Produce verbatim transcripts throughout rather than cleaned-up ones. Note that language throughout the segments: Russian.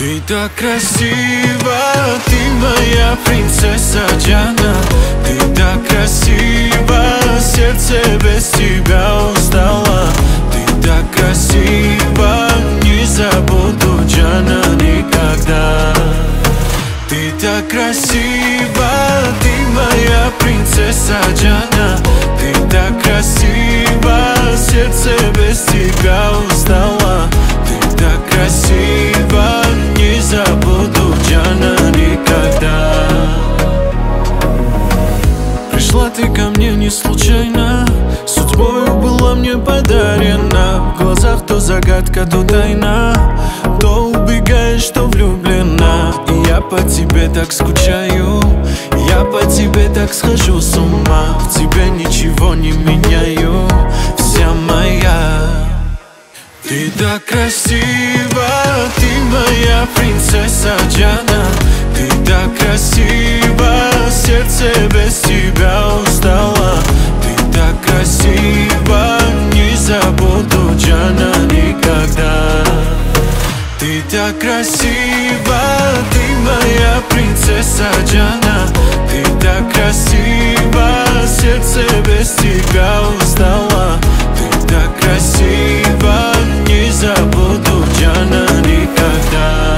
Ты так красива, ты моя принцесса Джана. Ты так красива, сердце без тебя устало. Ты так красива, не забуду, Джана, никогда. Ты так красива, ты моя принцесса Джана. Ты так красива, сердце без тебя устало. Ты так красива, не забуду, Джана, никогда. Пришла ты ко мне не случайно, судьбою была мне подарена. В глазах то загадка, то тайна, то убегаешь, то влюблена. И я по тебе так скучаю, я по тебе так схожу с ума. В тебе ничего не меняю, вся моя. Ты так красива, ты моя принцесса Джана. Ты так красива, сердце без тебя устало. Ты так красива, не забуду, Джана, никогда. Ты так красива, ты моя принцесса Джана. Ты так красива, сердце без тебя устало. Ты так красива, не забуду, Джана, никогда.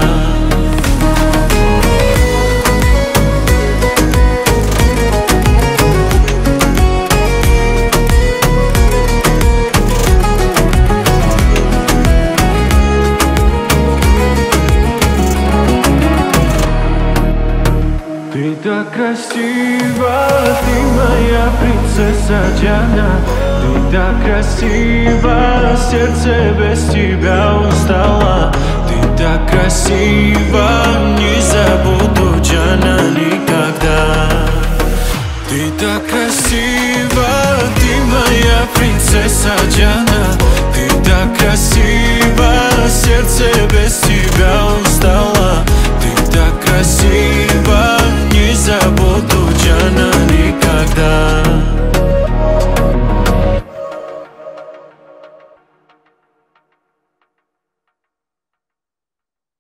Ты так красива, ты моя принцесса Джана. Ты так красива, сердце без тебя устало. Ты так красива, не забуду, Джана, никогда. Ты так красива, ты моя принцесса Джана. Ты так красива, сердце без тебя устало. Ты так красива.